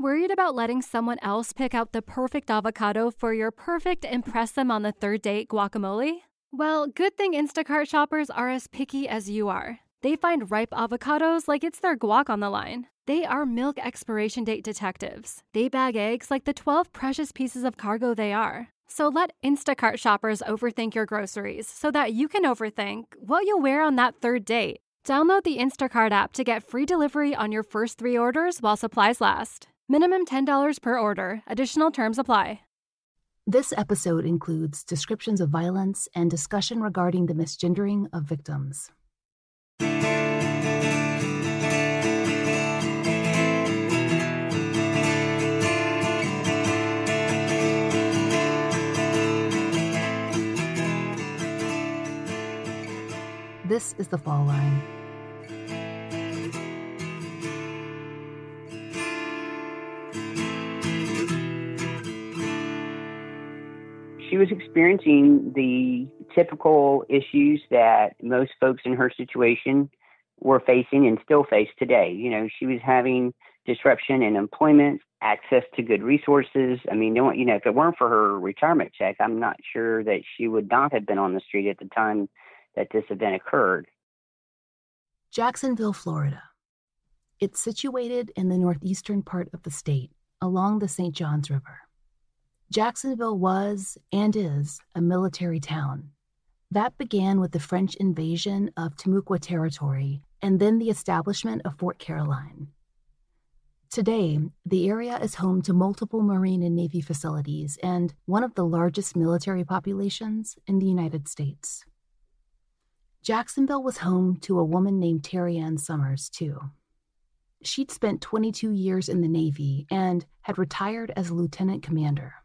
Worried about letting someone else pick out the perfect avocado for your perfect impress them on the third date guacamole? Well, good thing Instacart shoppers are as picky as you are. They find ripe avocados like it's their guac on the line. They are milk expiration date detectives. They bag eggs like the 12 precious pieces of cargo they are. So let Instacart shoppers overthink your groceries so that you can overthink what you'll wear on that third date. Download the Instacart app to get free delivery on your first 3 orders while supplies last. Minimum $10 per order. Additional terms apply. This episode includes descriptions of violence and discussion regarding the misgendering of victims. This is The Fall Line. She was experiencing the typical issues that most folks in her situation were facing and still face today. You know, she was having disruption in employment, access to good resources. I mean, if it weren't for her retirement check, I'm not sure that she would not have been on the street at the time that this event occurred. Jacksonville, Florida. It's situated in the northeastern part of the state, along the St. Johns River. Jacksonville was, and is, a military town. That began with the French invasion of Timucua territory and then the establishment of Fort Caroline. Today, the area is home to multiple Marine and Navy facilities and one of the largest military populations in the United States. Jacksonville was home to a woman named Terry Ann Summers, too. She'd spent 22 years in the Navy and had retired as a lieutenant commander.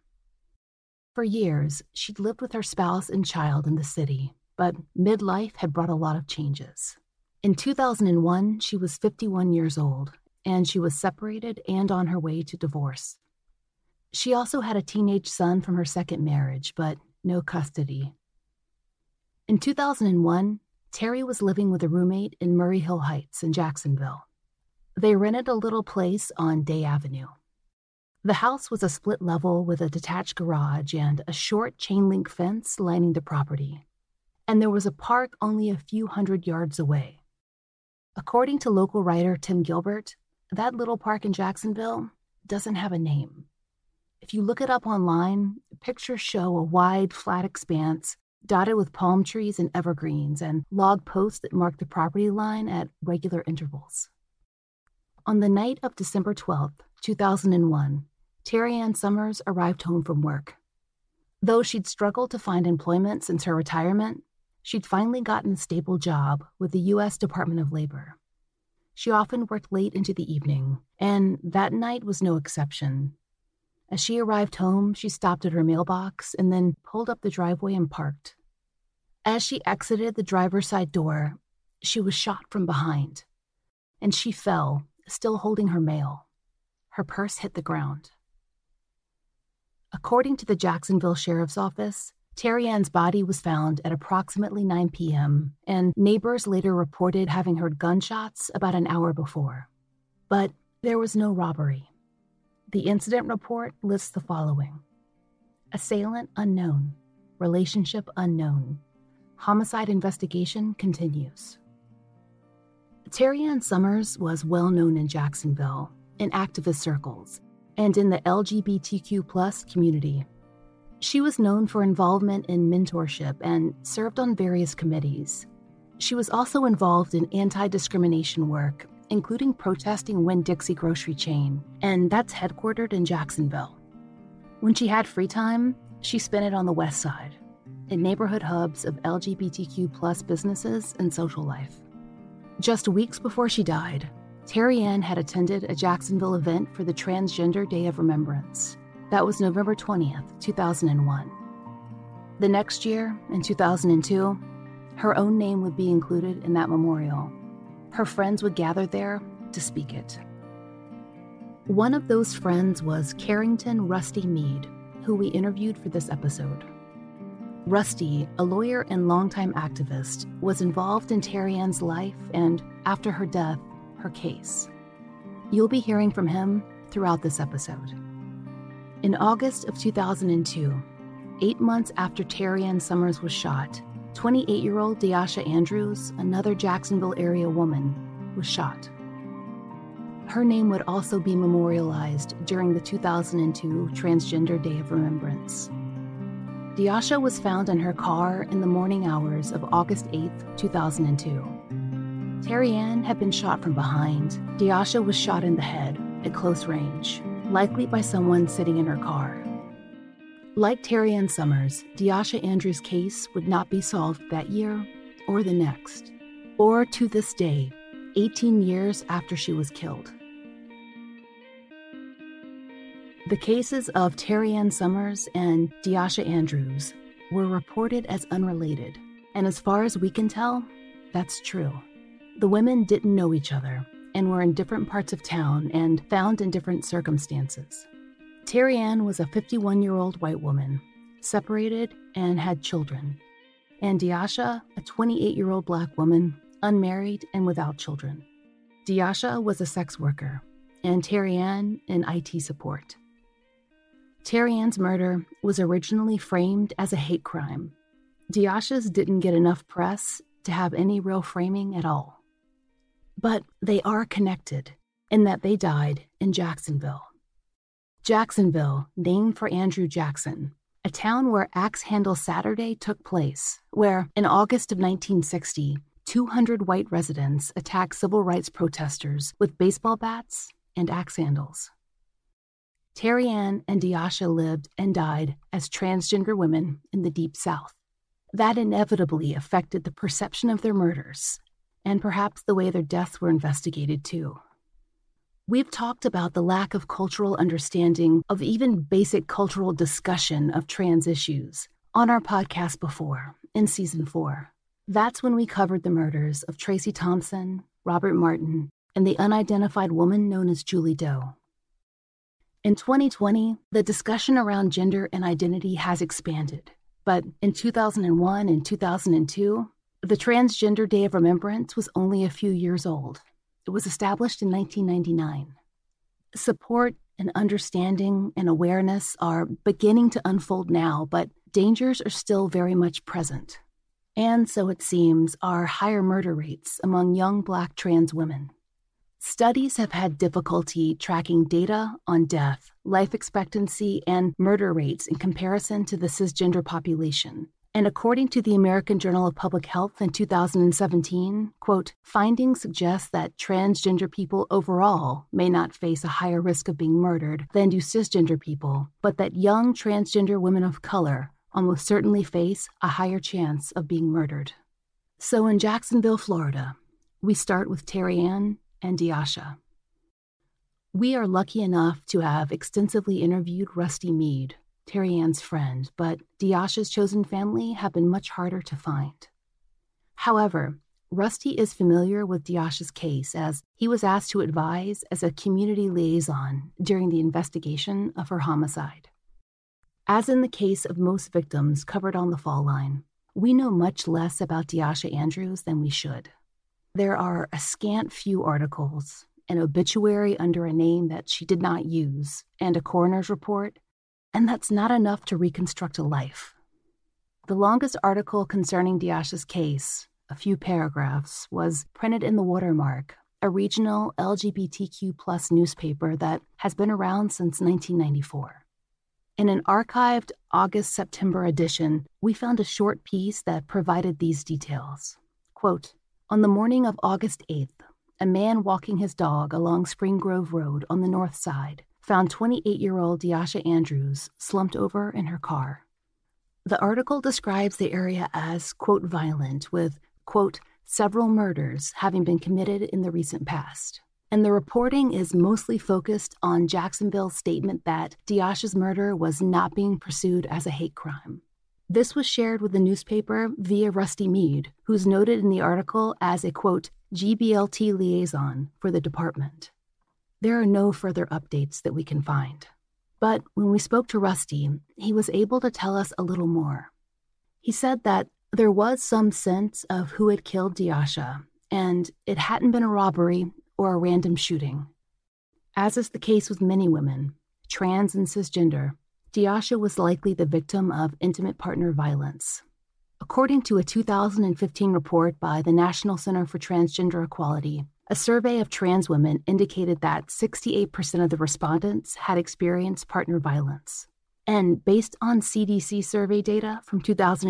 For years, she'd lived with her spouse and child in the city, but midlife had brought a lot of changes. In 2001, she was 51 years old, and she was separated and on her way to divorce. She also had a teenage son from her second marriage, but no custody. In 2001, Terry was living with a roommate in Murray Hill Heights in Jacksonville. They rented a little place on Day Avenue. The house was a split level with a detached garage and a short chain-link fence lining the property. And there was a park only a few hundred yards away. According to local writer Tim Gilbert, that little park in Jacksonville doesn't have a name. If you look it up online, pictures show a wide, flat expanse dotted with palm trees and evergreens and log posts that mark the property line at regular intervals. On the night of December 12, 2001, Terry Ann Summers arrived home from work. Though she'd struggled to find employment since her retirement, she'd finally gotten a stable job with the U.S. Department of Labor. She often worked late into the evening, and that night was no exception. As she arrived home, she stopped at her mailbox and then pulled up the driveway and parked. As she exited the driver's side door, she was shot from behind, and she fell, still holding her mail. Her purse hit the ground. According to the Jacksonville Sheriff's Office, Terry Ann's body was found at approximately 9 p.m., and neighbors later reported having heard gunshots about an hour before. But there was no robbery. The incident report lists the following: assailant unknown, relationship unknown, homicide investigation continues. Terry Ann Summers was well known in Jacksonville, in activist circles, and in the LGBTQ+ community. She was known for involvement in mentorship and served on various committees. She was also involved in anti-discrimination work, including protesting Winn-Dixie grocery chain, and that's headquartered in Jacksonville. When she had free time, she spent it on the West Side, in neighborhood hubs of LGBTQ+ businesses and social life. Just weeks before she died, Terry Ann had attended a Jacksonville event for the Transgender Day of Remembrance. That was November 20th, 2001. The next year, in 2002, her own name would be included in that memorial. Her friends would gather there to speak it. One of those friends was Carrington Rusty Mead, who we interviewed for this episode. Rusty, a lawyer and longtime activist, was involved in Terry Ann's life and, after her death, her case. You'll be hearing from him throughout this episode. In August of 2002, 8 months after Terri-Ann Summers was shot, 28-year-old Deasha Andrews, another Jacksonville area woman, was shot. Her name would also be memorialized during the 2002 Transgender Day of Remembrance. Deasha was found in her car in the morning hours of August 8, 2002. Terri-Ann had been shot from behind. Deasha was shot in the head at close range, likely by someone sitting in her car. Like Terri-Ann Summers, Deasha Andrews' case would not be solved that year or the next, or to this day, 18 years after she was killed. The cases of Terri-Ann Summers and Deasha Andrews were reported as unrelated, and as far as we can tell, that's true. The women didn't know each other and were in different parts of town and found in different circumstances. Terri-Ann was a 51-year-old white woman, separated and had children, and Deasha, a 28-year-old Black woman, unmarried and without children. Deasha was a sex worker, and Terri-Ann in IT support. Terri-Ann's murder was originally framed as a hate crime. Deasha's didn't get enough press to have any real framing at all. But they are connected in that they died in Jacksonville. Jacksonville, named for Andrew Jackson, a town where Axe Handle Saturday took place, where, in August of 1960, 200 white residents attacked civil rights protesters with baseball bats and axe handles. Terri-Ann and Deasha lived and died as transgender women in the Deep South. That inevitably affected the perception of their murders, and perhaps the way their deaths were investigated too. We've talked about the lack of cultural understanding of even basic cultural discussion of trans issues on our podcast before, in Season 4. That's when we covered the murders of Tracy Thompson, Robert Martin, and the unidentified woman known as Julie Doe. In 2020, the discussion around gender and identity has expanded, but in 2001 and 2002, the Transgender Day of Remembrance was only a few years old. It was established in 1999. Support and understanding and awareness are beginning to unfold now, but dangers are still very much present. And so it seems are higher murder rates among young Black trans women. Studies have had difficulty tracking data on death, life expectancy, and murder rates in comparison to the cisgender population. And according to the American Journal of Public Health in 2017, quote, findings suggest that transgender people overall may not face a higher risk of being murdered than do cisgender people, but that young transgender women of color almost certainly face a higher chance of being murdered. So in Jacksonville, Florida, we start with Terri-Ann and Deasha. We are lucky enough to have extensively interviewed Rusty Mead, Terri-Ann's friend, but Deasha's chosen family have been much harder to find. However, Rusty is familiar with Deasha's case as he was asked to advise as a community liaison during the investigation of her homicide. As in the case of most victims covered on the Fall Line, we know much less about Deasha Andrews than we should. There are a scant few articles, an obituary under a name that she did not use, and a coroner's report, and that's not enough to reconstruct a life. The longest article concerning Deasha's case, a few paragraphs, was printed in The Watermark, a regional LGBTQ+ newspaper that has been around since 1994. In an archived August-September edition, we found a short piece that provided these details. Quote, on the morning of August 8th, a man walking his dog along Spring Grove Road on the north side found 28-year-old Deasha Andrews slumped over in her car. The article describes the area as, quote, violent, with, quote, several murders having been committed in the recent past. And the reporting is mostly focused on Jacksonville's statement that Deasha's murder was not being pursued as a hate crime. This was shared with the newspaper via Rusty Mead, who's noted in the article as a, quote, GBLT liaison for the department. There are no further updates that we can find. But when we spoke to Rusty, he was able to tell us a little more. He said that there was some sense of who had killed Deasha, and it hadn't been a robbery or a random shooting. As is the case with many women, trans and cisgender, Diasha was likely the victim of intimate partner violence. According to a 2015 report by the National Center for Transgender Equality, a survey of trans women indicated that 68% of the respondents had experienced partner violence. And based on CDC survey data from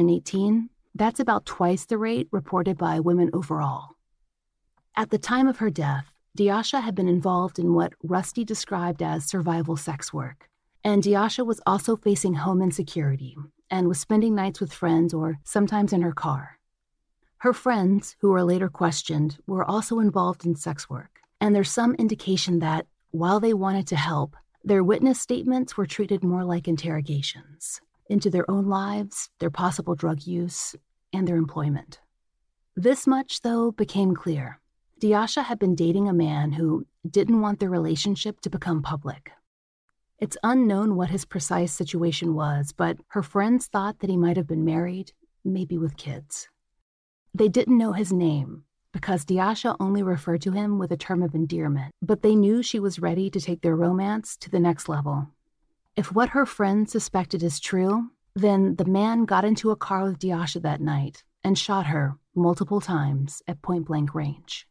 2018, that's about twice the rate reported by women overall. At the time of her death, Diasha had been involved in what Rusty described as survival sex work. And Diasha was also facing home insecurity and was spending nights with friends or sometimes in her car. Her friends, who were later questioned, were also involved in sex work. And there's some indication that, while they wanted to help, their witness statements were treated more like interrogations into their own lives, their possible drug use, and their employment. This much, though, became clear. Diasha had been dating a man who didn't want their relationship to become public. It's unknown what his precise situation was, but her friends thought that he might have been married, maybe with kids. They didn't know his name because Diasha only referred to him with a term of endearment, but they knew she was ready to take their romance to the next level. If what her friends suspected is true, then the man got into a car with Diasha that night and shot her multiple times at point-blank range.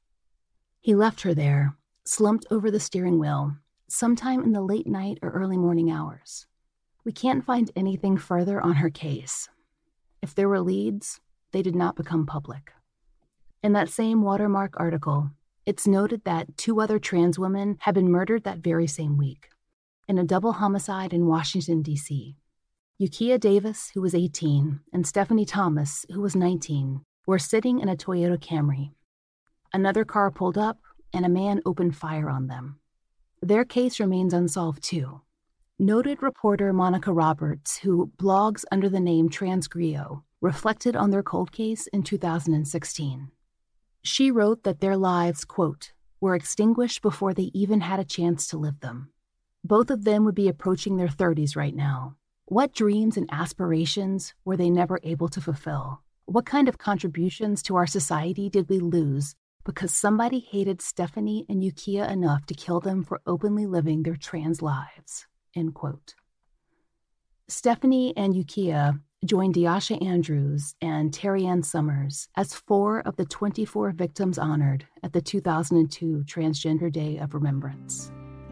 He left her there, slumped over the steering wheel, sometime in the late night or early morning hours. We can't find anything further on her case. If there were leads, they did not become public. In that same Watermark article, it's noted that 2 other trans women had been murdered that very same week in a double homicide in Washington, D.C. Ukiah Davis, who was 18, and Stephanie Thomas, who was 19, were sitting in a Toyota Camry. Another car pulled up, and a man opened fire on them. Their case remains unsolved, too. Noted reporter Monica Roberts, who blogs under the name Transgrio, reflected on their cold case in 2016. She wrote that their lives, quote, were extinguished before they even had a chance to live them. Both of them would be approaching their 30s right now. What dreams and aspirations were they never able to fulfill? What kind of contributions to our society did we lose because somebody hated Stephanie and Ukiah enough to kill them for openly living their trans lives? End quote. Stephanie and Ukiah joined Diasha Andrews and Terry Ann Summers as 4 of the 24 victims honored at the 2002 Transgender Day of Remembrance.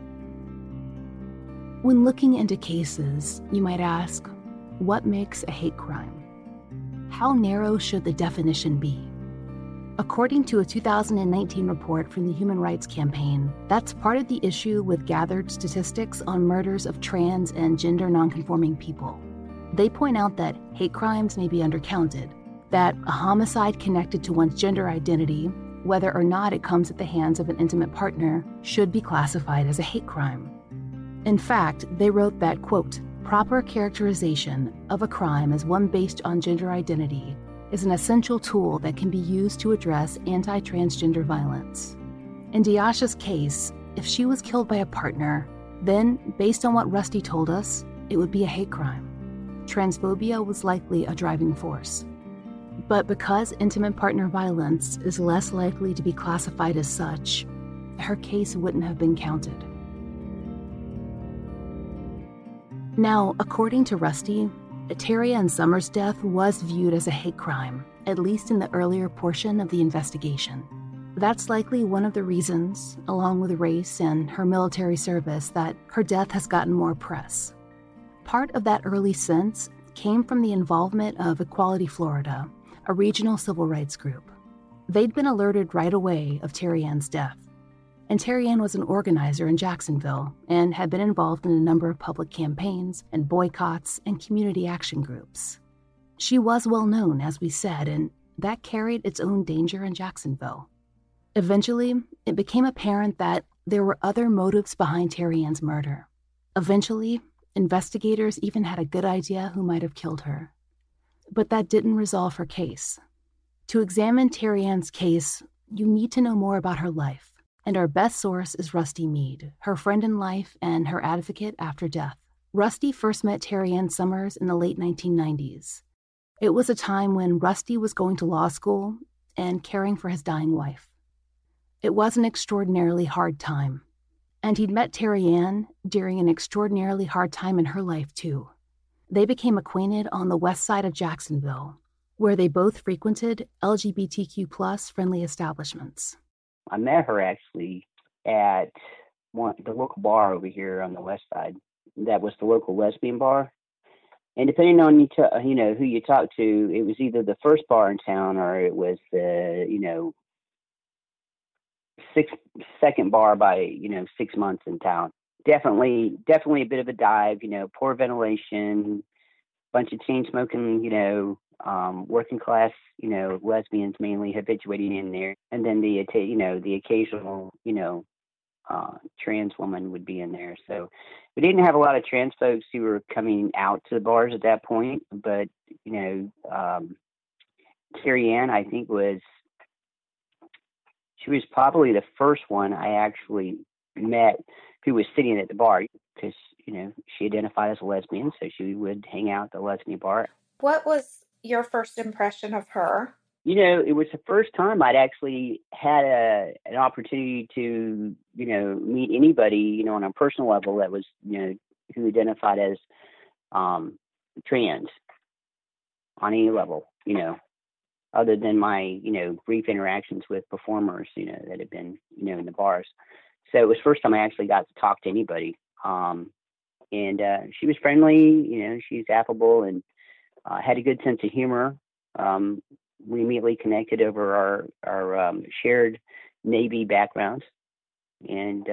When looking into cases, you might ask, what makes a hate crime? How narrow should the definition be? According to a 2019 report from the Human Rights Campaign, that's part of the issue with gathered statistics on murders of trans and gender nonconforming people. They point out that hate crimes may be undercounted, that a homicide connected to one's gender identity, whether or not it comes at the hands of an intimate partner, should be classified as a hate crime. In fact, they wrote that, quote, proper characterization of a crime as one based on gender identity is an essential tool that can be used to address anti-transgender violence. In Diasha's case, if she was killed by a partner, then, based on what Rusty told us, it would be a hate crime. Transphobia was likely a driving force. But because intimate partner violence is less likely to be classified as such, her case wouldn't have been counted. Now, according to Rusty, Terry Ann Summers' death was viewed as a hate crime, at least in the earlier portion of the investigation. That's likely one of the reasons, along with race and her military service, that her death has gotten more press. Part of that early sense came from the involvement of Equality Florida, a regional civil rights group. They'd been alerted right away of Terry Ann's death. And Terry Ann was an organizer in Jacksonville and had been involved in a number of public campaigns and boycotts and community action groups. She was well known, as we said, and that carried its own danger in Jacksonville. Eventually, it became apparent that there were other motives behind Terry Ann's murder. Eventually, investigators even had a good idea who might have killed her. But that didn't resolve her case. To examine Terry Ann's case, you need to know more about her life. And our best source is Rusty Mead, her friend in life and her advocate after death. Rusty first met Terry Ann Summers in the late 1990s. It was a time when Rusty was going to law school and caring for his dying wife. It was an extraordinarily hard time. And he'd met Terry Ann during an extraordinarily hard time in her life, too. They became acquainted on the west side of Jacksonville, where they both frequented LGBTQ+ friendly establishments. I met her actually at the local bar over here on the west side. That was the local lesbian bar. And depending on who you talk to, it was either the first bar in town or it was the second bar by 6 months in town. Definitely a bit of a dive. Poor ventilation, bunch of chain smoking. Working class. Lesbians mainly habituating in there, and then the occasional trans woman would be in there. So we didn't have a lot of trans folks who were coming out to the bars at that point. But Terry Ann, I think, she was probably the first one I actually met who was sitting at the bar, because she identified as a lesbian, so she would hang out at the lesbian bar. What was your first impression of her? It was the first time I'd actually had an opportunity to, meet anybody, on a personal level that was, who identified as trans on any level, other than my, brief interactions with performers, that had been, in the bars. So it was the first time I actually got to talk to anybody. And she was friendly, she's affable and had a good sense of humor. We immediately connected over our shared Navy backgrounds. And,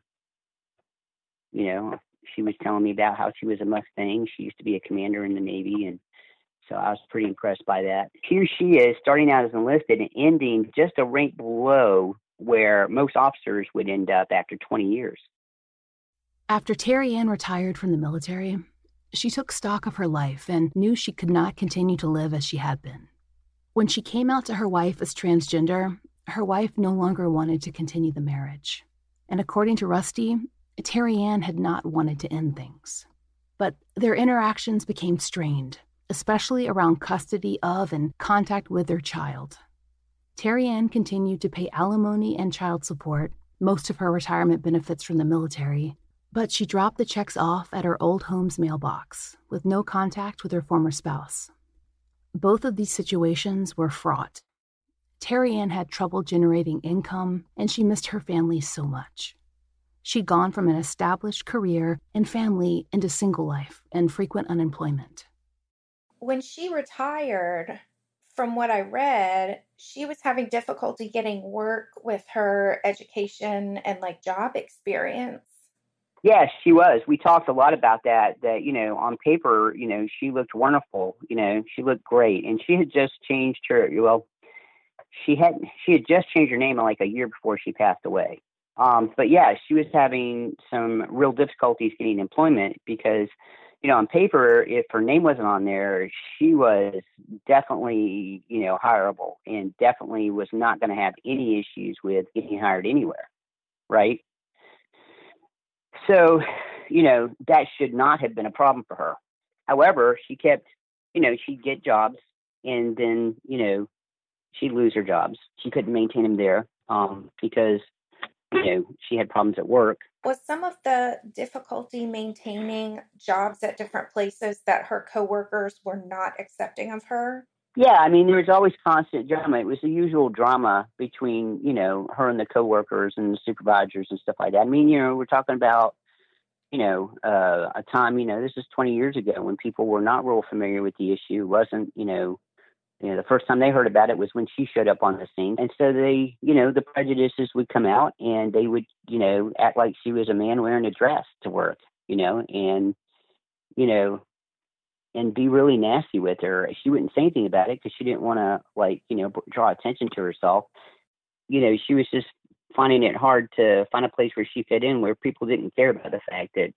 she was telling me about how she was a Mustang. She used to be a commander in the Navy. And so I was pretty impressed by that. Here she is, starting out as enlisted and ending just a rank below where most officers would end up after 20 years. After Terry Ann retired from the military, she took stock of her life and knew she could not continue to live as she had been. When she came out to her wife as transgender, her wife no longer wanted to continue the marriage. And according to Rusty, Terry Ann had not wanted to end things. But their interactions became strained, especially around custody of and contact with their child. Terry Ann continued to pay alimony and child support, most of her retirement benefits from the military, but she dropped the checks off at her old home's mailbox with no contact with her former spouse. Both of these situations were fraught. Terry Ann had trouble generating income, and she missed her family so much. She'd gone from an established career and family into single life and frequent unemployment. When she retired, from what I read, she was having difficulty getting work with her education and job experience. Yes, she was. We talked a lot about that, on paper, she looked wonderful, she looked great. And she had just changed she had just changed her name a year before she passed away. But yeah, she was having some real difficulties getting employment because, on paper, if her name wasn't on there, she was definitely, hireable and definitely was not going to have any issues with getting hired anywhere. Right. So, that should not have been a problem for her. However, she kept, she'd get jobs and then, she'd lose her jobs. She couldn't maintain them there because, she had problems at work. Was some of the difficulty maintaining jobs at different places that her coworkers were not accepting of her? Yeah, there was always constant drama. It was the usual drama between, her and the coworkers and the supervisors and stuff like that. We're talking about, a time, this is 20 years ago when people were not real familiar with the issue. It wasn't, the first time they heard about it was when she showed up on the scene. And so they, the prejudices would come out and they would, act like she was a man wearing a dress to work, and be really nasty with her. She wouldn't say anything about it because she didn't want to, draw attention to herself. She was just finding it hard to find a place where she fit in, where people didn't care about the fact that,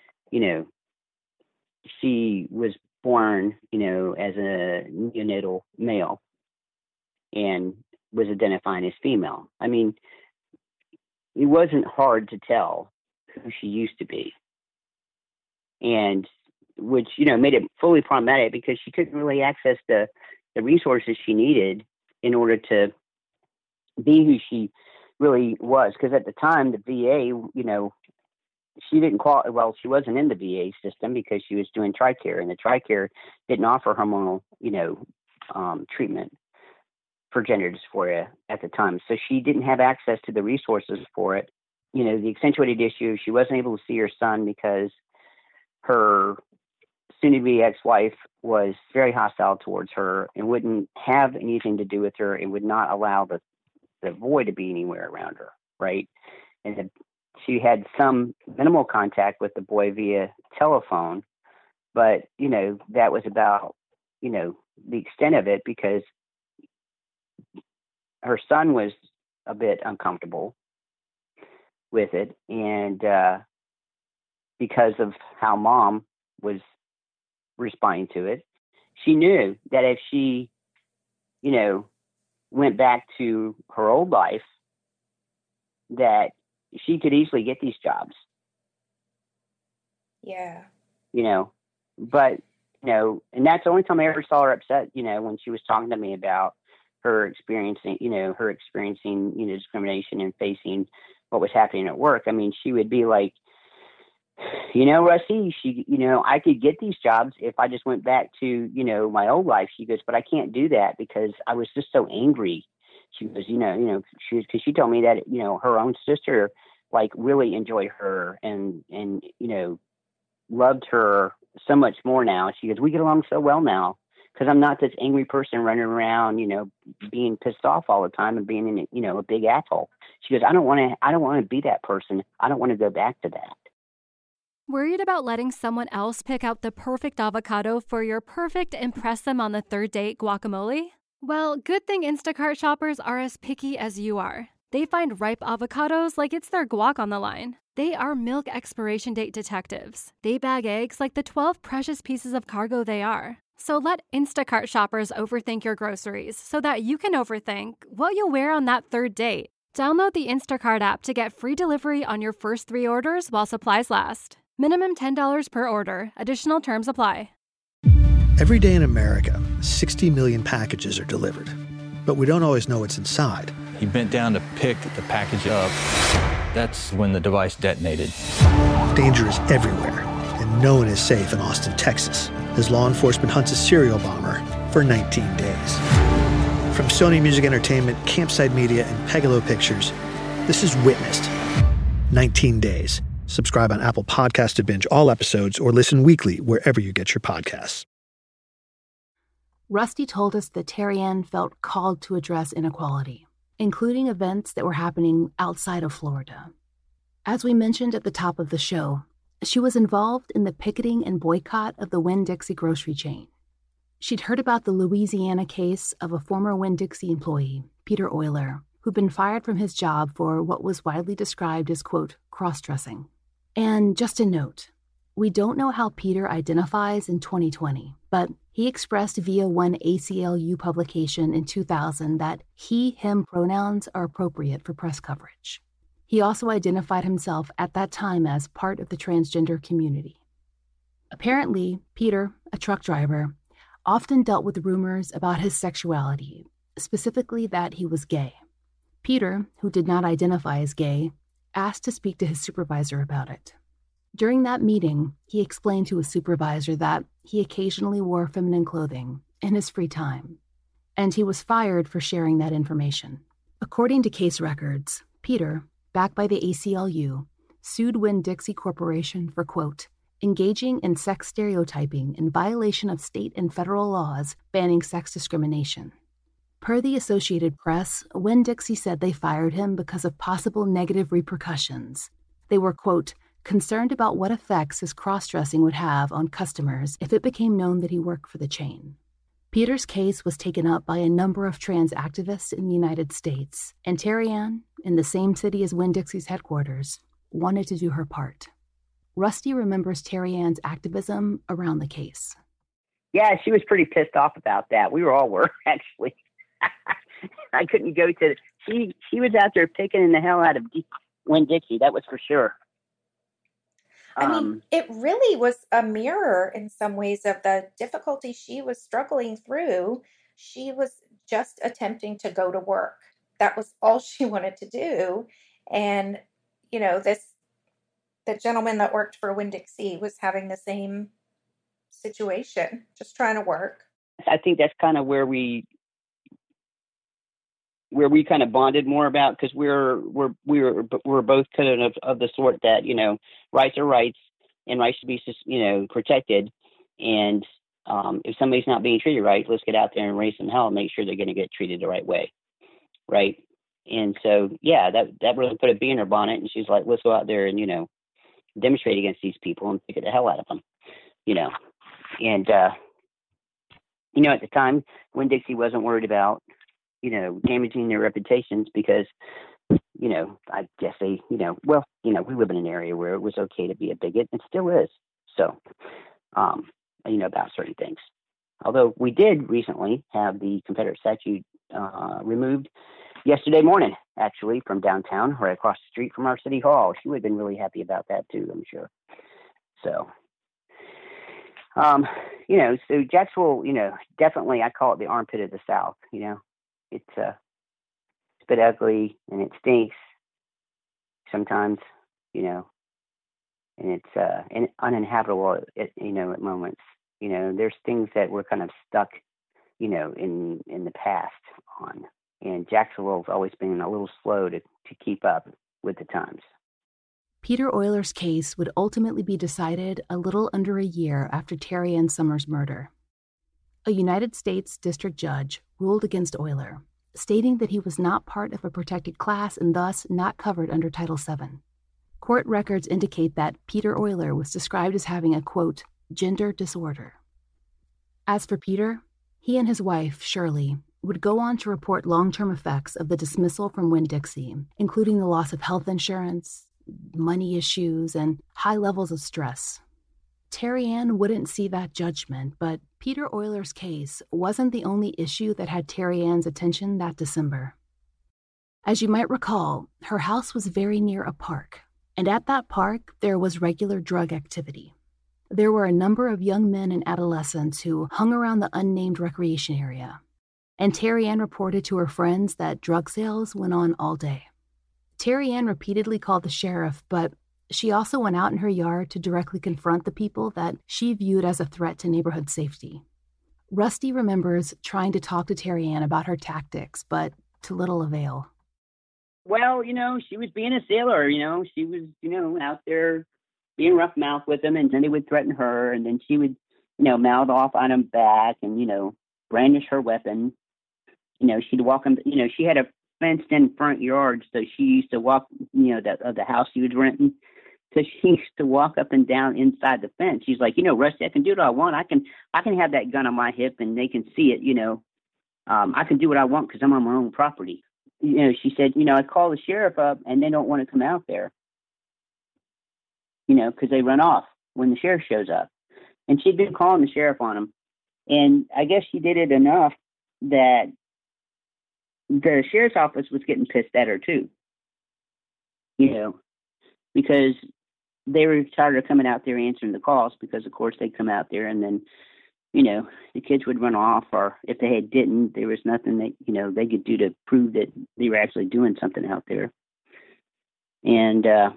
she was born, as a neonatal male and was identifying as female. It wasn't hard to tell who she used to be. And which, made it fully problematic because she couldn't really access the resources she needed in order to be who she really was. Because at the time, the VA, you know, she didn't qualify. Well, she wasn't in the VA system because she was doing TRICARE, and the TRICARE didn't offer hormonal, you know, treatment for gender dysphoria at the time. So she didn't have access to the resources for it. You know, the accentuated issue, she wasn't able to see her son because her soon-to-be ex-wife was very hostile towards her and wouldn't have anything to do with her and would not allow the boy to be anywhere around her, right? And she had some minimal contact with the boy via telephone, but, you know, that was about, you know, the extent of it, because her son was a bit uncomfortable with it. And because of how mom was responding to it, she knew that if she, you know, went back to her old life, that she could easily get these jobs. Yeah. You know, but, you know, and that's the only time I ever saw her upset, you know, when she was talking to me about her experiencing, you know, discrimination and facing what was happening at work. I mean, she would be like, you know, Rusty, you know, I could get these jobs if I just went back to, you know, my old life. She goes, but I can't do that because I was just so angry. She goes, because she told me that, you know, her own sister, like, really enjoyed her and, you know, loved her so much more now. She goes, we get along so well now because I'm not this angry person running around, you know, being pissed off all the time and being, you know, a big asshole. She goes, I don't want to be that person. I don't want to go back to that. Worried about letting someone else pick out the perfect avocado for your perfect impress them on the third date guacamole? Well, good thing Instacart shoppers are as picky as you are. They find ripe avocados like it's their guac on the line. They are milk expiration date detectives. They bag eggs like the 12 precious pieces of cargo they are. So let Instacart shoppers overthink your groceries so that you can overthink what you'll wear on that third date. Download the Instacart app to get free delivery on your first 3 orders while supplies last. Minimum $10 per order. Additional terms apply. Every day in America, 60 million packages are delivered. But we don't always know what's inside. He bent down to pick the package up. That's when the device detonated. Danger is everywhere, and no one is safe in Austin, Texas, as law enforcement hunts a serial bomber for 19 days. From Sony Music Entertainment, Campside Media, and Pegalo Pictures, this is Witnessed. 19 Days. Subscribe on Apple Podcasts to binge all episodes or listen weekly wherever you get your podcasts. Rusty told us that Terri-Ann felt called to address inequality, including events that were happening outside of Florida. As we mentioned at the top of the show, she was involved in the picketing and boycott of the Winn-Dixie grocery chain. She'd heard about the Louisiana case of a former Winn-Dixie employee, Peter Euler, who'd been fired from his job for what was widely described as, quote, cross-dressing. And just a note, we don't know how Peter identifies in 2020, but he expressed via one ACLU publication in 2000 that he/him pronouns are appropriate for press coverage. He also identified himself at that time as part of the transgender community. Apparently, Peter, a truck driver, often dealt with rumors about his sexuality, specifically that he was gay. Peter, who did not identify as gay, asked to speak to his supervisor about it. During that meeting, he explained to his supervisor that he occasionally wore feminine clothing in his free time, and he was fired for sharing that information. According to case records, Peter, backed by the ACLU, sued Winn-Dixie Corporation for, quote, engaging in sex stereotyping in violation of state and federal laws banning sex discrimination. Per the Associated Press, Winn-Dixie said they fired him because of possible negative repercussions. They were, quote, concerned about what effects his cross-dressing would have on customers if it became known that he worked for the chain. Peter's case was taken up by a number of trans activists in the United States, and Terri-Ann, in the same city as Winn-Dixie's headquarters, wanted to do her part. Rusty remembers Terri-Ann's activism around the case. Yeah, she was pretty pissed off about that. We all were, actually. I couldn't go to. She was out there picking the hell out of Winn-Dixie. That was for sure. I mean, it really was a mirror in some ways of the difficulty she was struggling through. She was just attempting to go to work. that was all she wanted to do. And, you know, the gentleman that worked for Winn-Dixie was having the same situation, just trying to work. I think that's kind of where we kind of bonded more about, because we're both kind of the sort that, you know, rights are rights and rights should be, you know, protected. And if somebody's not being treated right, let's get out there and raise some hell and make sure they're going to get treated the right way. Right. And so, yeah, that really put a bee in her bonnet, and she's like, let's go out there and, you know, demonstrate against these people and pick the hell out of them, you know. And, you know, at the time, Winn-Dixie wasn't worried about, you know, damaging their reputations because, you know, I guess they, you know, well, you know, we live in an area where it was okay to be a bigot, and still is. So, you know, about certain things. Although we did recently have the Confederate statue removed yesterday morning, actually, from downtown, right across the street from our city hall. She would have been really happy about that too, I'm sure. So, you know, so Jacksonville, you know, definitely I call it the armpit of the South. You know, it's a bit ugly and it stinks sometimes, you know, and it's uninhabitable, you know, at moments. You know, there's things that we're kind of stuck, you know, in the past on. And Jacksonville's always been a little slow to keep up with the times. Peter Oyler's case would ultimately be decided a little under a year after Terry Ann Summers' murder. A United States district judge ruled against Oyler, stating that he was not part of a protected class and thus not covered under Title VII. Court records indicate that Peter Oyler was described as having a, quote, gender disorder. As for Peter, he and his wife, Shirley, would go on to report long-term effects of the dismissal from Winn-Dixie, including the loss of health insurance, money issues, and high levels of stress. Terry Ann wouldn't see that judgment, but Peter Oyler's case wasn't the only issue that had Terry Ann's attention that December. As you might recall, her house was very near a park, and at that park, there was regular drug activity. There were a number of young men and adolescents who hung around the unnamed recreation area, and Terry Ann reported to her friends that drug sales went on all day. Terry Ann repeatedly called the sheriff, but she also went out in her yard to directly confront the people that she viewed as a threat to neighborhood safety. Rusty remembers trying to talk to Terry Ann about her tactics, but to little avail. Well, you know, she was being a sailor, you know. She was, you know, out there being rough mouth with them, and then they would threaten her, and then she would, you know, mouth off on them back and, you know, brandish her weapon. You know, she'd walk them, you know, she had a fenced in front yard, so she used to walk, you know, the house she was renting. So she used to walk up and down inside the fence. She's like, you know, Rusty, I can do what I want. I can have that gun on my hip and they can see it, you know. I can do what I want because I'm on my own property. You know, she said, you know, I call the sheriff up and they don't want to come out there, you know, because they run off when the sheriff shows up. And she'd been calling the sheriff on them. And I guess she did it enough that the sheriff's office was getting pissed at her too, you know, because they were tired of coming out there answering the calls, because of course they'd come out there and then, you know, the kids would run off, or if they didn't, there was nothing that, you know, they could do to prove that they were actually doing something out there. And that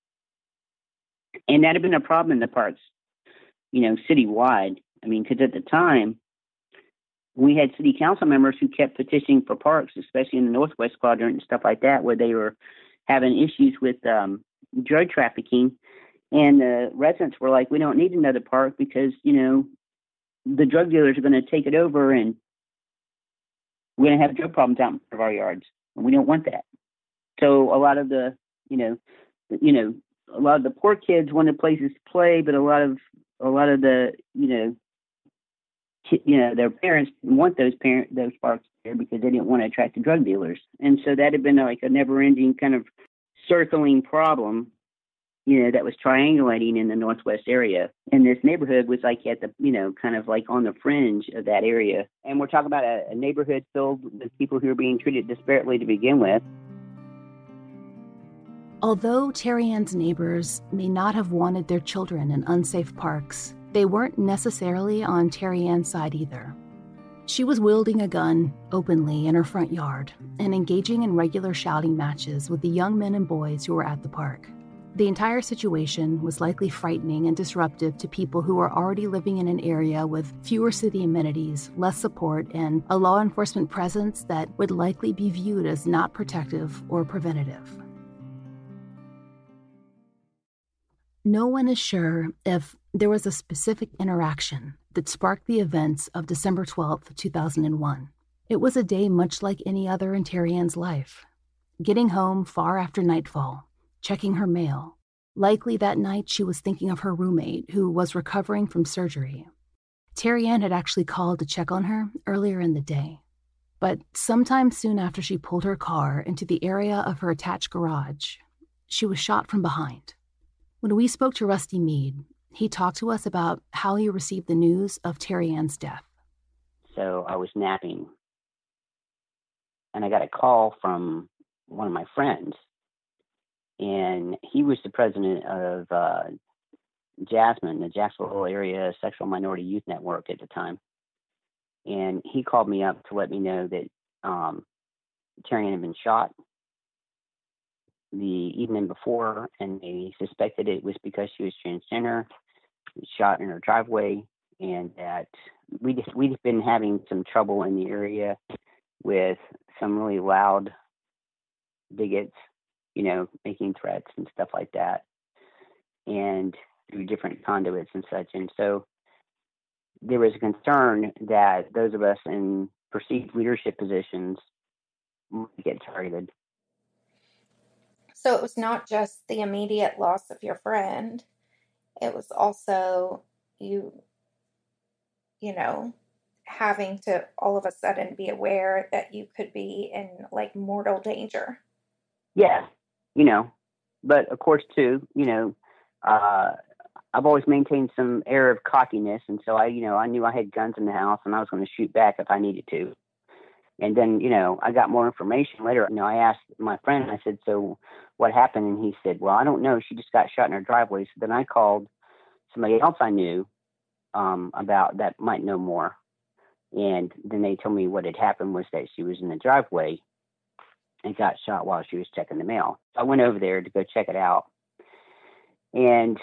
had been a problem in the parks, you know, citywide. I mean, because at the time, we had city council members who kept petitioning for parks, especially in the Northwest Quadrant and stuff like that, where they were having issues with drug trafficking. And the residents were like, we don't need another park because, you know, the drug dealers are going to take it over and we're going to have drug problems out in front of our yards. And we don't want that. So a lot of the, a lot of the poor kids wanted places to play, but a lot of the, their parents didn't want those parks there because they didn't want to attract the drug dealers. And so that had been like a never-ending kind of circling problem, you know, that was triangulating in the Northwest area. And this neighborhood was like at the, kind of like on the fringe of that area. And we're talking about a neighborhood filled with people who are being treated disparately to begin with. Although Terry Ann's neighbors may not have wanted their children in unsafe parks, they weren't necessarily on Terry Ann's side either. She was wielding a gun openly in her front yard and engaging in regular shouting matches with the young men and boys who were at the park. The entire situation was likely frightening and disruptive to people who were already living in an area with fewer city amenities, less support, and a law enforcement presence that would likely be viewed as not protective or preventative. No one is sure if there was a specific interaction that sparked the events of December 12th, 2001. It was a day much like any other in Terry Ann's life. Getting home far after nightfall, checking her mail. Likely that night she was thinking of her roommate who was recovering from surgery. Terry Ann had actually called to check on her earlier in the day. But sometime soon after she pulled her car into the area of her attached garage, she was shot from behind. When we spoke to Rusty Mead, he talked to us about how he received the news of Terry Ann's death. So I was napping, and I got a call from one of my friends, and he was the president of Jasmine, the Jacksonville Area Sexual Minority Youth Network at the time. And he called me up to let me know that Terry Ann had been shot the evening before, and they suspected it was because she was transgender, shot in her driveway, and that we'd been having some trouble in the area with some really loud bigots, making threats and stuff like that, and through different conduits and such. And so there was a concern that those of us in perceived leadership positions might get targeted. So it was not just the immediate loss of your friend. It was also you having to all of a sudden be aware that you could be in mortal danger. Yeah, but of course too, I've always maintained some air of cockiness. And so I knew I had guns in the house and I was going to shoot back if I needed to. And then, I got more information later. I asked my friend, I said, so what happened? And he said, well, I don't know. She just got shot in her driveway. So then I called somebody else I knew about that might know more. And then they told me what had happened was that she was in the driveway and got shot while she was checking the mail. So I went over there to go check it out. And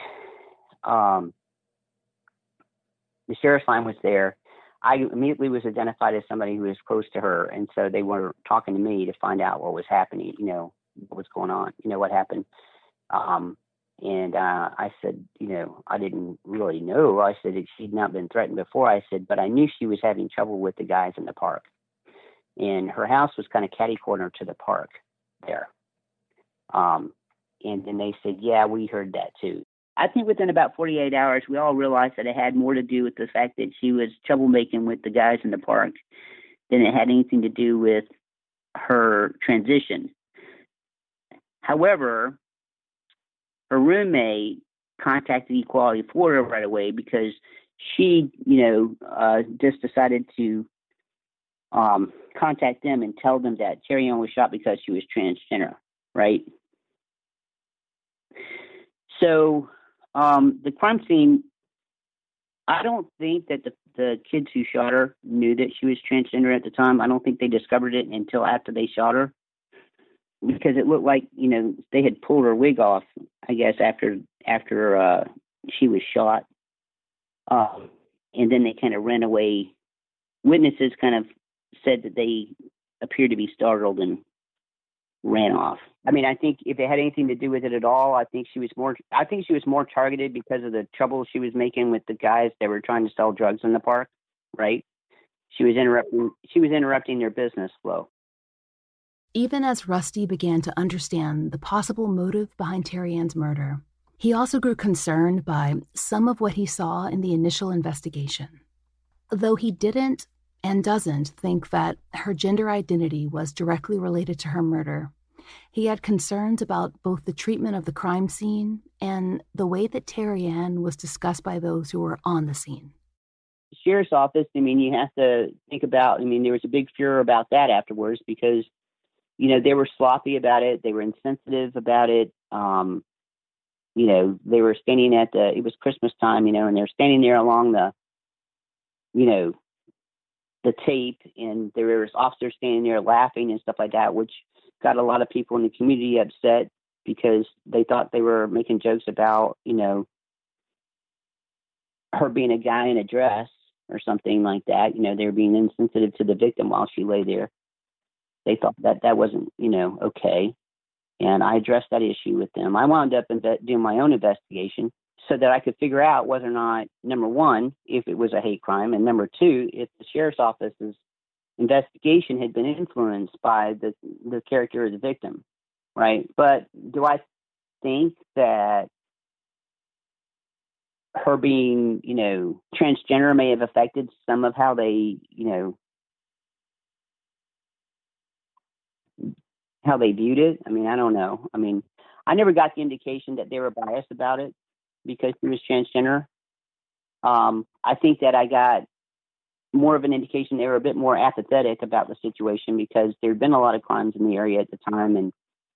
the sheriff's line was there. I immediately was identified as somebody who was close to her. And so they were talking to me to find out what was happening, what was going on, what happened. And I said, I didn't really know. I said she'd not been threatened before. I said, but I knew she was having trouble with the guys in the park. And her house was kind of catty-corner to the park there. And then they said, yeah, we heard that too. I think within about 48 hours, we all realized that it had more to do with the fact that she was troublemaking with the guys in the park than it had anything to do with her transition. However, her roommate contacted Equality Florida right away because she, just decided to contact them and tell them that Terry Ann was shot because she was transgender, right? So the crime scene, I don't think that the kids who shot her knew that she was transgender at the time. I don't think they discovered it until after they shot her, because it looked like, they had pulled her wig off, I guess, after she was shot. And then they kind of ran away. Witnesses kind of said that they appeared to be startled and ran off. I mean, I think if it had anything to do with it at all, I think she was more targeted because of the trouble she was making with the guys that were trying to sell drugs in the park, right? She was interrupting their business flow. Even as Rusty began to understand the possible motive behind Terry Ann's murder, he also grew concerned by some of what he saw in the initial investigation. Though he didn't and doesn't think that her gender identity was directly related to her murder, he had concerns about both the treatment of the crime scene and the way that Terry Ann was discussed by those who were on the scene. The sheriff's office, you have to think about, there was a big furor about that afterwards because, they were sloppy about it. They were insensitive about it. They were standing it was Christmas time, and they're standing there along the, the tape, and there was officers standing there laughing and stuff like that, which got a lot of people in the community upset because they thought they were making jokes about, her being a guy in a dress or something like that. They were being insensitive to the victim while she lay there. They thought that wasn't, okay. And I addressed that issue with them. I wound up doing my own investigation so that I could figure out whether or not, number one, if it was a hate crime, and number two, if the sheriff's office's investigation had been influenced by the character of the victim, right? But do I think that her being, transgender may have affected some of how they, how they viewed it? I mean, I don't know. I mean, I never got the indication that they were biased about it because she was transgender. I think that I got more of an indication they were a bit more apathetic about the situation because there had been a lot of crimes in the area at the time. And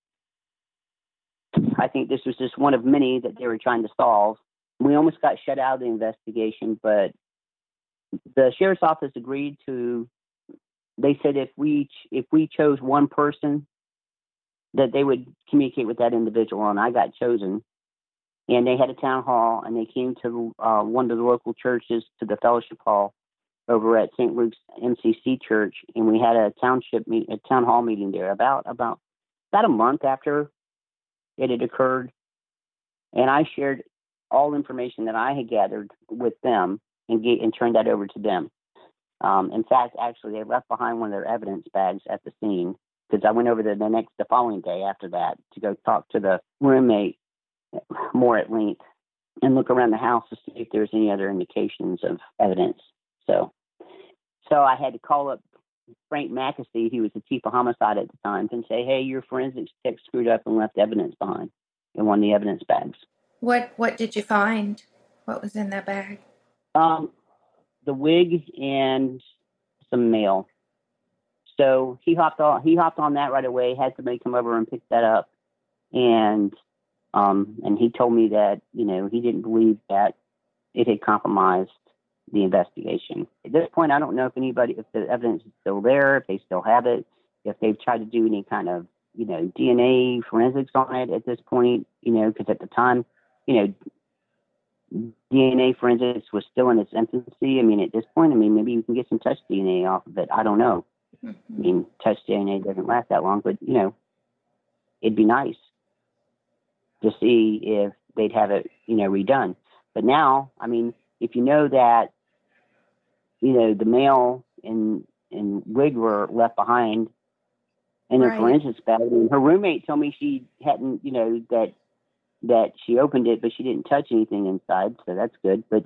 I think this was just one of many that they were trying to solve. We almost got shut out of the investigation, but the sheriff's office agreed to, they said if we chose one person, that they would communicate with that individual, and I got chosen. And they had a town hall, and they came to one of the local churches, to the fellowship hall over at St. Luke's MCC Church, and we had a town hall meeting there about a month after it had occurred. And I shared all information that I had gathered with them and turned that over to them. In fact, actually, they left behind one of their evidence bags at the scene because I went over there the following day after that to go talk to the roommate more at length and look around the house to see if there's any other indications of evidence. So I had to call up Frank McAfee, who was the chief of homicide at the time, and say, hey, your forensics tech screwed up and left evidence behind in one of the evidence bags. What did you find? What was in that bag? The wig and some mail. So he hopped on that right away, had somebody come over and pick that up. And he told me that, he didn't believe that it had compromised the investigation. At this point, I don't know if the evidence is still there, if they still have it, if they've tried to do any kind of, DNA forensics on it at this point, because at the time, DNA forensics was still in its infancy. I mean, at this point, maybe you can get some touch DNA off of it. I don't know. Mm-hmm. I mean, touch DNA doesn't last that long, but, it'd be nice to see if they'd have it, redone. But now, if you know that, the mail and wig were left behind in a forensics bag, and her roommate told me she hadn't, that she opened it, but she didn't touch anything inside, so that's good. But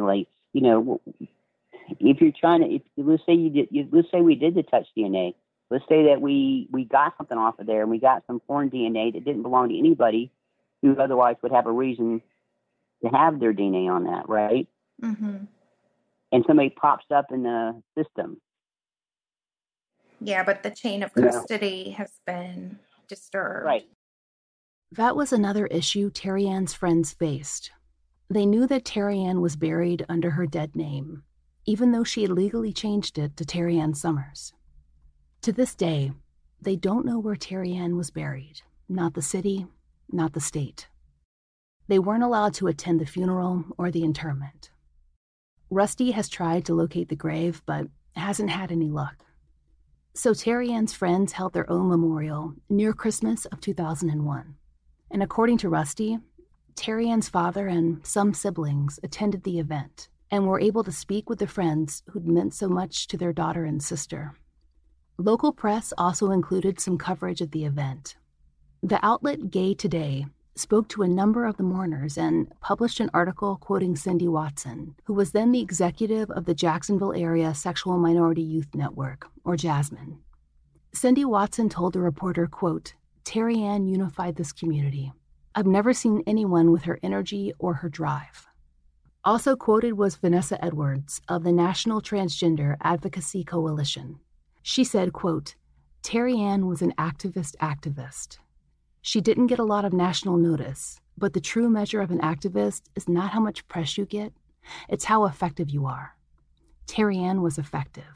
if you're trying to, let's say we did the touch DNA. Let's say that we got something off of there, and we got some foreign DNA that didn't belong to anybody who otherwise would have a reason to have their DNA on that, right? Mm-hmm. And somebody pops up in the system. Yeah, but the chain of custody has been disturbed. Right. That was another issue Terry Ann's friends faced. They knew that Terry Ann was buried under her dead name, even though she had legally changed it to Terry Ann Summers. To this day, they don't know where Terry Ann was buried, not the city, not the state. They weren't allowed to attend the funeral or the interment. Rusty has tried to locate the grave, but hasn't had any luck. So Terry Ann's friends held their own memorial near Christmas of 2001. And according to Rusty, Terry Ann's father and some siblings attended the event and were able to speak with the friends who'd meant so much to their daughter and sister. Local press also included some coverage of the event. The outlet Gay Today spoke to a number of the mourners and published an article quoting Cindy Watson, who was then the executive of the Jacksonville Area Sexual Minority Youth Network, or JASMINE. Cindy Watson told the reporter, quote, Terry Ann unified this community. I've never seen anyone with her energy or her drive. Also quoted was Vanessa Edwards of the National Transgender Advocacy Coalition. She said, quote, Terry Ann was an activist. She didn't get a lot of national notice, but the true measure of an activist is not how much press you get, it's how effective you are. Terry Ann was effective.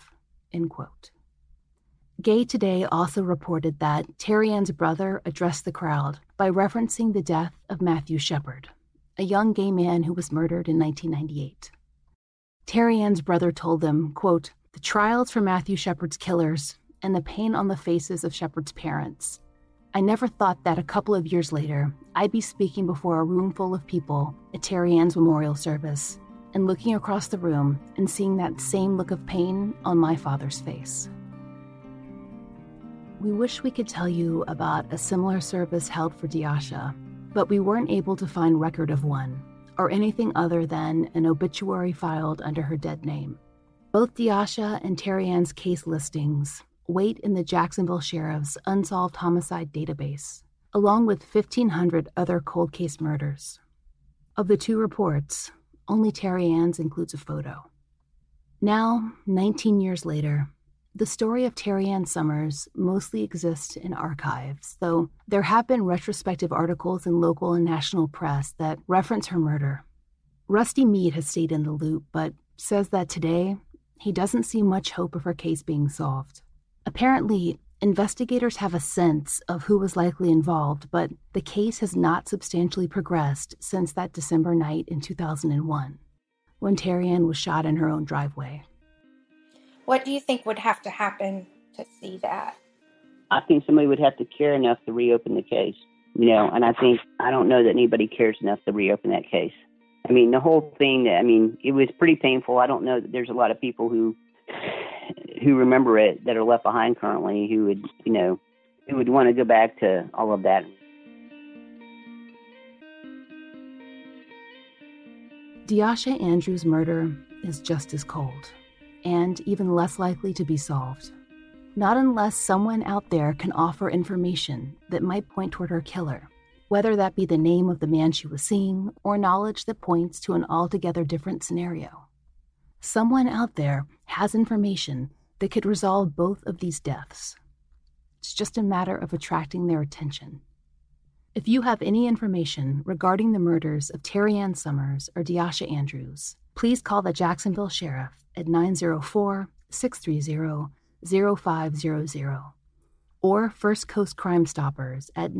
end quote. Gay Today also reported that Terry Ann's brother addressed the crowd by referencing the death of Matthew Shepard, a young gay man who was murdered in 1998. Terry Ann's brother told them, quote, "The trials for Matthew Shepard's killers and the pain on the faces of Shepard's parents. I never thought that a couple of years later, I'd be speaking before a room full of people at Terry Ann's memorial service and looking across the room and seeing that same look of pain on my father's face." We wish we could tell you about a similar service held for Diasha, but we weren't able to find record of one, or anything other than an obituary filed under her dead name. Both Diasha and Terry Ann's case listings wait in the Jacksonville Sheriff's Unsolved Homicide Database, along with 1,500 other cold case murders. Of the two reports, only Terry Ann's includes a photo. Now, 19 years later, the story of Terry Ann Summers mostly exists in archives, though there have been retrospective articles in local and national press that reference her murder. Rusty Mead has stayed in the loop, but says that today, he doesn't see much hope of her case being solved. Apparently, investigators have a sense of who was likely involved, but the case has not substantially progressed since that December night in 2001, when Terry Ann was shot in her own driveway. What do you think would have to happen to see that? I think somebody would have to care enough to reopen the case, and I don't know that anybody cares enough to reopen that case. I mean, the whole thing, it was pretty painful. I don't know that there's a lot of people who remember it that are left behind currently who would want to go back to all of that. Diasha Andrews' murder is just as cold, and even less likely to be solved. Not unless someone out there can offer information that might point toward her killer, whether that be the name of the man she was seeing or knowledge that points to an altogether different scenario. Someone out there has information that could resolve both of these deaths. It's just a matter of attracting their attention. If you have any information regarding the murders of Terry Ann Summers or Diasha Andrews, please call the Jacksonville Sheriff at 904-630-0500 or First Coast Crime Stoppers at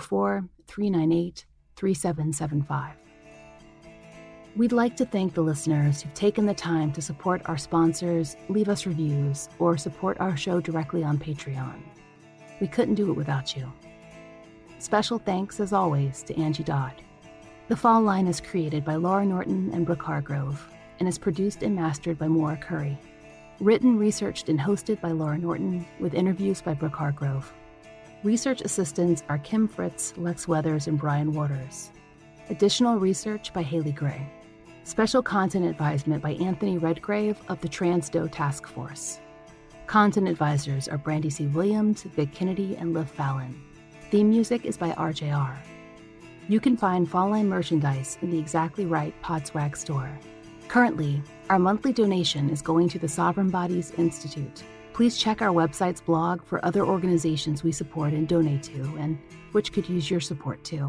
904-398-3775. We'd like to thank the listeners who've taken the time to support our sponsors, leave us reviews, or support our show directly on Patreon. We couldn't do it without you. Special thanks, as always, to Angie Dodd. The Fall Line is created by Laura Norton and Brooke Hargrove and is produced and mastered by Maura Curry. Written, researched, and hosted by Laura Norton with interviews by Brooke Hargrove. Research assistants are Kim Fritz, Lex Weathers, and Brian Waters. Additional research by Haley Gray. Special content advisement by Anthony Redgrave of the Transdo Task Force. Content advisors are Brandy C. Williams, Vic Kennedy, and Liv Fallon. Theme music is by RJR. You can find Fall Line merchandise in the Exactly Right Podswag store. Currently, our monthly donation is going to the Sovereign Bodies Institute. Please check our website's blog for other organizations we support and donate to, and which could use your support too.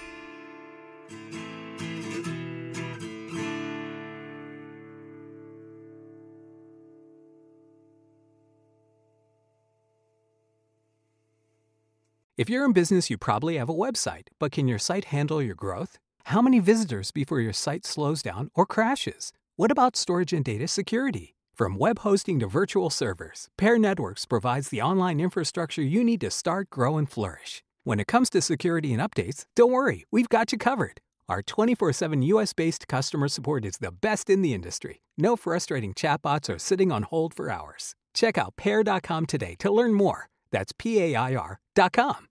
If you're in business, you probably have a website, but can your site handle your growth? How many visitors before your site slows down or crashes? What about storage and data security? From web hosting to virtual servers, Pair Networks provides the online infrastructure you need to start, grow, and flourish. When it comes to security and updates, don't worry, we've got you covered. Our 24/7 US-based customer support is the best in the industry. No frustrating chatbots or sitting on hold for hours. Check out Pair.com today to learn more. That's PAIR.com.